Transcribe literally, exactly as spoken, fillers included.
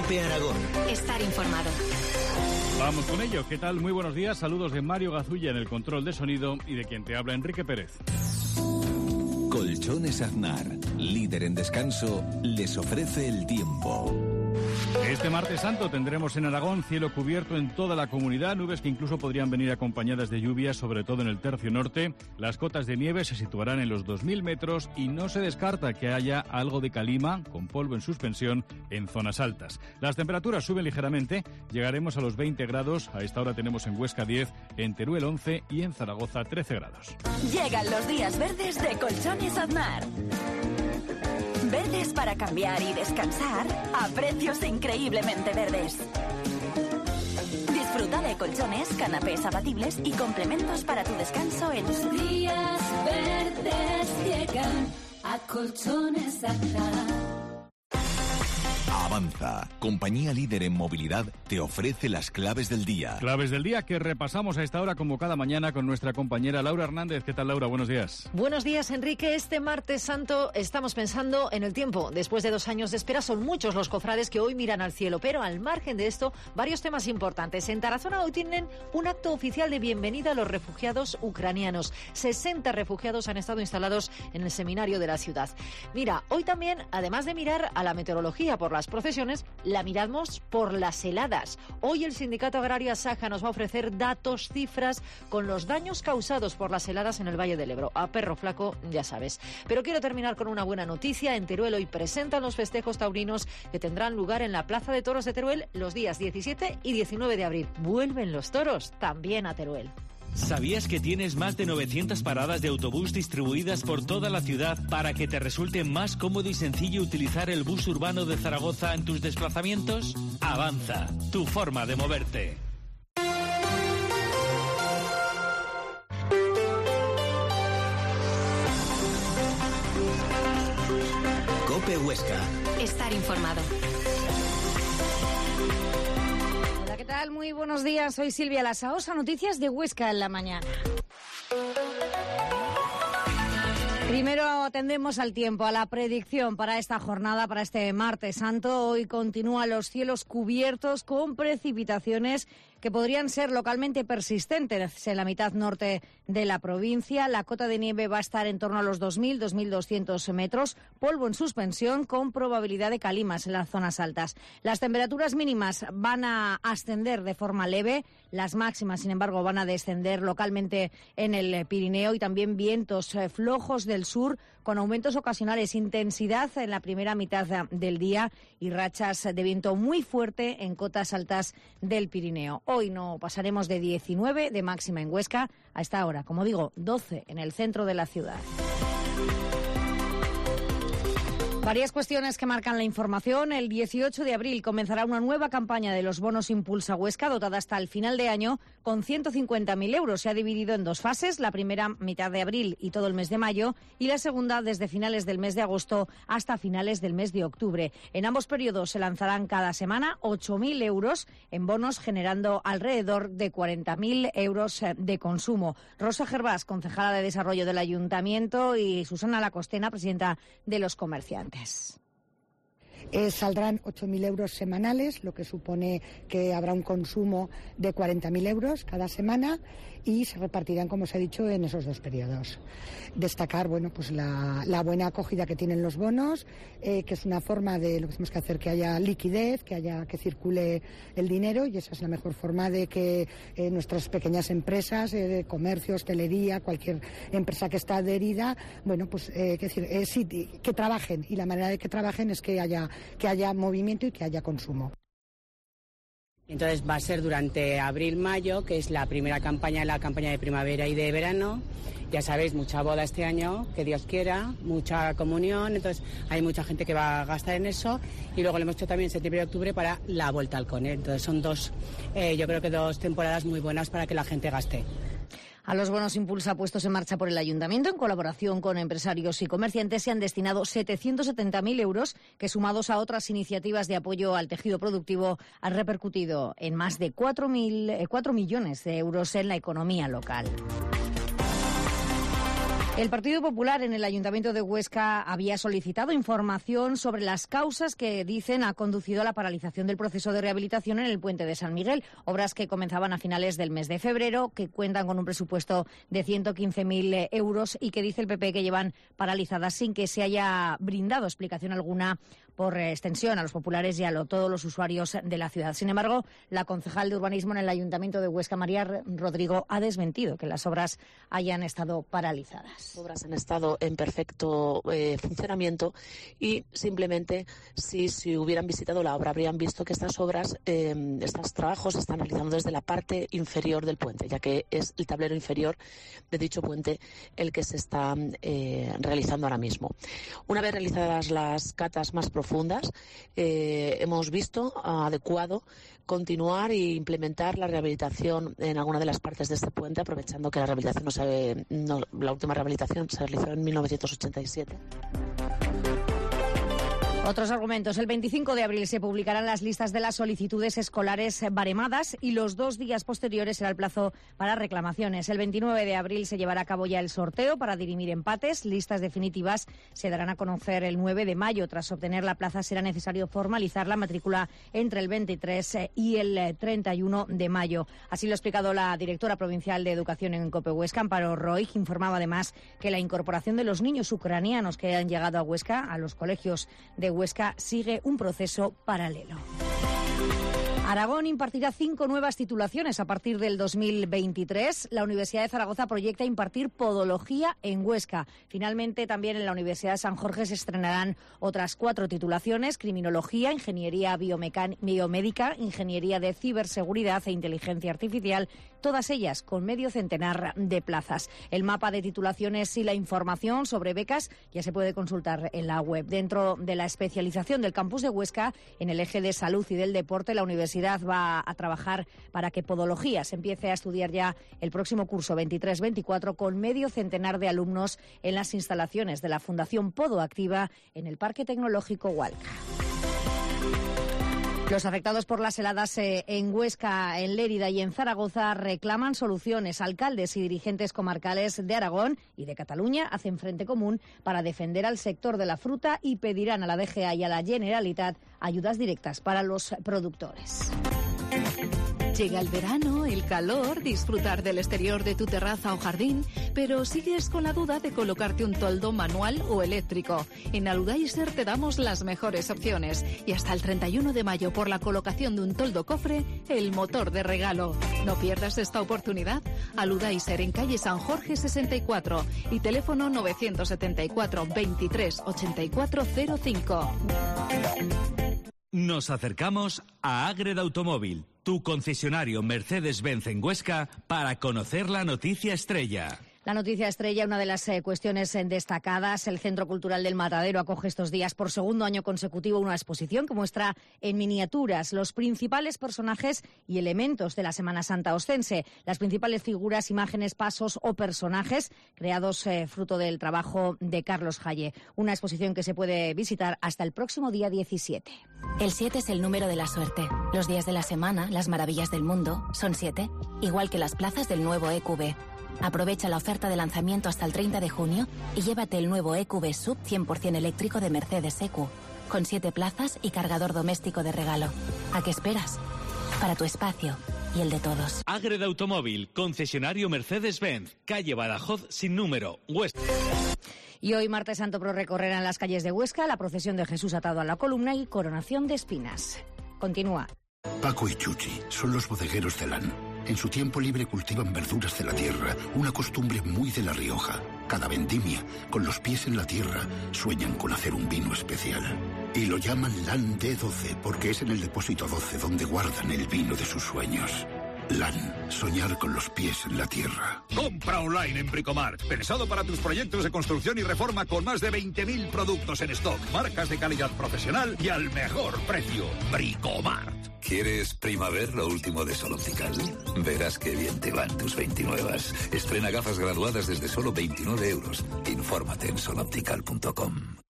COPE Aragón. Estar informado. Vamos con ello. ¿Qué tal? Muy buenos días. Saludos de Mario Gazulla en el control de sonido y de quien te habla, Enrique Pérez. Colchones Aznar, líder en descanso, les ofrece el tiempo. Este martes santo tendremos en Aragón cielo cubierto en toda la comunidad, nubes que incluso podrían venir acompañadas de lluvia, sobre todo en el tercio norte. Las cotas de nieve se situarán en los dos mil metros y no se descarta que haya algo de calima, con polvo en suspensión, en zonas altas. Las temperaturas suben ligeramente, llegaremos a los veinte grados, a esta hora tenemos en Huesca diez, en Teruel once y en Zaragoza trece grados. Llegan los días verdes de Colchones Aznar. Verdes para cambiar y descansar a precios increíblemente verdes. Disfruta de colchones, canapés abatibles y complementos para tu descanso en Los días verdes llegan a Colchones Aznar. Avanza, compañía líder en movilidad, te ofrece las claves del día. Claves del día que repasamos a esta hora como cada mañana con nuestra compañera Laura Hernández. ¿Qué tal, Laura? Buenos días. Buenos días, Enrique. Este martes santo estamos pensando en el tiempo. Después de dos años de espera son muchos los cofrades que hoy miran al cielo, pero al margen de esto, varios temas importantes. En Tarazona hoy tienen un acto oficial de bienvenida a los refugiados ucranianos. sesenta refugiados han estado instalados en el seminario de la ciudad. Mira, hoy también, además de mirar a la meteorología por las procesiones, la miramos por las heladas. Hoy el Sindicato Agrario Asaja nos va a ofrecer datos, cifras, con los daños causados por las heladas en el Valle del Ebro. A perro flaco, ya sabes. Pero quiero terminar con una buena noticia. En Teruel hoy presentan los festejos taurinos que tendrán lugar en la Plaza de Toros de Teruel los días diecisiete y diecinueve de abril. Vuelven los toros también a Teruel. ¿Sabías que tienes más de novecientas paradas de autobús distribuidas por toda la ciudad para que te resulte más cómodo y sencillo utilizar el bus urbano de Zaragoza en tus desplazamientos? Avanza, tu forma de moverte. COPE Huesca. Estar informado. ¿Qué tal? Muy buenos días. Soy Silvia Lasaosa. Noticias de Huesca en la mañana. Primero atendemos al tiempo, a la predicción para esta jornada, para este martes santo. Hoy continúan los cielos cubiertos con precipitaciones que podrían ser localmente persistentes en la mitad norte de la provincia. La cota de nieve va a estar en torno a los dos mil, dos mil doscientos metros, polvo en suspensión con probabilidad de calimas en las zonas altas. Las temperaturas mínimas van a ascender de forma leve, las máximas, sin embargo, van a descender localmente en el Pirineo y también vientos flojos del sur con aumentos ocasionales, intensidad en la primera mitad del día y rachas de viento muy fuerte en cotas altas del Pirineo. Hoy no pasaremos de diecinueve de máxima en Huesca a esta hora, como digo, doce en el centro de la ciudad. Varias cuestiones que marcan la información. El dieciocho de abril comenzará una nueva campaña de los bonos Impulsa Huesca, dotada hasta el final de año con ciento cincuenta mil euros. Se ha dividido en dos fases, la primera mitad de abril y todo el mes de mayo, y la segunda desde finales del mes de agosto hasta finales del mes de octubre. En ambos periodos se lanzarán cada semana ocho mil euros en bonos, generando alrededor de cuarenta mil euros de consumo. Rosa Gervás, concejala de Desarrollo del Ayuntamiento, y Susana Lacostena, presidenta de los comerciantes. Eh, saldrán ocho mil euros semanales, lo que supone que habrá un consumo de cuarenta mil euros cada semana y se repartirán, como os he dicho, en esos dos periodos. Destacar, bueno, pues la, la buena acogida que tienen los bonos, eh, que es una forma de lo que tenemos que hacer, que haya liquidez, que haya que circule el dinero, y esa es la mejor forma de que eh, nuestras pequeñas empresas, eh, comercio, hostelería, cualquier empresa que está adherida, bueno, pues eh, que, decir, eh, sí, que trabajen, y la manera de que trabajen es que haya que haya movimiento y que haya consumo. Entonces va a ser durante abril-mayo, que es la primera campaña, la campaña de primavera y de verano. Ya sabéis, mucha boda este año, que Dios quiera, mucha comunión, entonces hay mucha gente que va a gastar en eso. Y luego lo hemos hecho también septiembre y octubre para la vuelta al cole. Entonces son dos, eh, yo creo que dos temporadas muy buenas para que la gente gaste. A los bonos Impulsa puestos en marcha por el Ayuntamiento, en colaboración con empresarios y comerciantes, se han destinado setecientos setenta mil euros, que sumados a otras iniciativas de apoyo al tejido productivo han repercutido en más de cuatro millones de euros en la economía local. El Partido Popular en el Ayuntamiento de Huesca había solicitado información sobre las causas que dicen ha conducido a la paralización del proceso de rehabilitación en el puente de San Miguel, obras que comenzaban a finales del mes de febrero, que cuentan con un presupuesto de ciento quince mil euros y que dice el P P que llevan paralizadas sin que se haya brindado explicación alguna por extensión a los populares y a lo, todos los usuarios de la ciudad. Sin embargo, la concejal de urbanismo en el Ayuntamiento de Huesca, María Rodrigo, ha desmentido que las obras hayan estado paralizadas. Las obras han estado en perfecto eh, funcionamiento y simplemente si, si hubieran visitado la obra habrían visto que estas obras, eh, estos trabajos se están realizando desde la parte inferior del puente, ya que es el tablero inferior de dicho puente el que se está eh, realizando ahora mismo. Una vez realizadas las catas más profundas, eh, hemos visto uh, adecuado continuar e implementar la rehabilitación en alguna de las partes de este puente, aprovechando que la rehabilitación no se, no, la última rehabilitación se realizó en mil novecientos ochenta y siete. Otros argumentos. El veinticinco de abril se publicarán las listas de las solicitudes escolares baremadas y los dos días posteriores será el plazo para reclamaciones. El veintinueve de abril se llevará a cabo ya el sorteo para dirimir empates. Listas definitivas se darán a conocer el nueve de mayo. Tras obtener la plaza será necesario formalizar la matrícula entre el veintitrés y el treinta y uno de mayo. Así lo ha explicado la directora provincial de Educación en COPE Huesca, Amparo Roig. Informaba además que la incorporación de los niños ucranianos que han llegado a Huesca, a los colegios de Huesca, sigue un proceso paralelo. Aragón impartirá cinco nuevas titulaciones a partir del dos mil veintitrés. La Universidad de Zaragoza proyecta impartir podología en Huesca. Finalmente, también en la Universidad de San Jorge se estrenarán otras cuatro titulaciones: criminología, ingeniería biomédica, ingeniería de ciberseguridad e inteligencia artificial, todas ellas con medio centenar de plazas. El mapa de titulaciones y la información sobre becas ya se puede consultar en la web. Dentro de la especialización del campus de Huesca, en el eje de salud y del deporte, la universidad va a trabajar para que podología se empiece a estudiar ya el próximo curso veintitrés veinticuatro con medio centenar de alumnos en las instalaciones de la Fundación Podoactiva en el Parque Tecnológico Hualca. Los afectados por las heladas eh, en Huesca, en Lérida y en Zaragoza reclaman soluciones. Alcaldes y dirigentes comarcales de Aragón y de Cataluña hacen frente común para defender al sector de la fruta y pedirán a la D G A y a la Generalitat ayudas directas para los productores. Llega el verano, el calor, disfrutar del exterior de tu terraza o jardín, pero sigues con la duda de colocarte un toldo manual o eléctrico. En Aludaiser te damos las mejores opciones y hasta el treinta y uno de mayo por la colocación de un toldo cofre, el motor de regalo. No pierdas esta oportunidad. Aludaiser en calle San Jorge sesenta y cuatro y teléfono novecientos setenta y cuatro veintitrés ochenta y cuatro cero cinco. Nos acercamos a Ágreda Automóvil, tu concesionario Mercedes-Benz en Huesca, para conocer la noticia estrella. La noticia estrella, una de las eh, cuestiones eh, destacadas, el Centro Cultural del Matadero acoge estos días por segundo año consecutivo una exposición que muestra en miniaturas los principales personajes y elementos de la Semana Santa ostense, las principales figuras, imágenes, pasos o personajes creados eh, fruto del trabajo de Carlos Jaye. Una exposición que se puede visitar hasta el próximo día diecisiete. El siete es el número de la suerte. Los días de la semana, las maravillas del mundo, son siete, igual que las plazas del nuevo E Q B. Aprovecha la oferta de lanzamiento hasta el treinta de junio y llévate el nuevo E Q B Sub cien por ciento eléctrico de Mercedes E Q, con siete plazas y cargador doméstico de regalo. ¿A qué esperas? Para tu espacio y el de todos. Ágreda Automóvil, concesionario Mercedes-Benz, calle Badajoz sin número, Huesca. Y hoy, martes santo, pro recorrerán las calles de Huesca la procesión de Jesús atado a la columna y coronación de espinas. Continúa. Paco y Chuchi son los bodegueros de Lan. En su tiempo libre cultivan verduras de la tierra, una costumbre muy de La Rioja. Cada vendimia, con los pies en la tierra, sueñan con hacer un vino especial. Y lo llaman Lan D doce porque es en el depósito doce donde guardan el vino de sus sueños. Lan, soñar con los pies en la tierra. Compra online en Bricomart. Pensado para tus proyectos de construcción y reforma con más de veinte mil productos en stock. Marcas de calidad profesional y al mejor precio. Bricomart. ¿Quieres Primavera, lo último de Sol Optical? Verás qué bien te van tus veintinuevas. Estrena gafas graduadas desde solo veintinueve euros. Infórmate en sol optical punto com.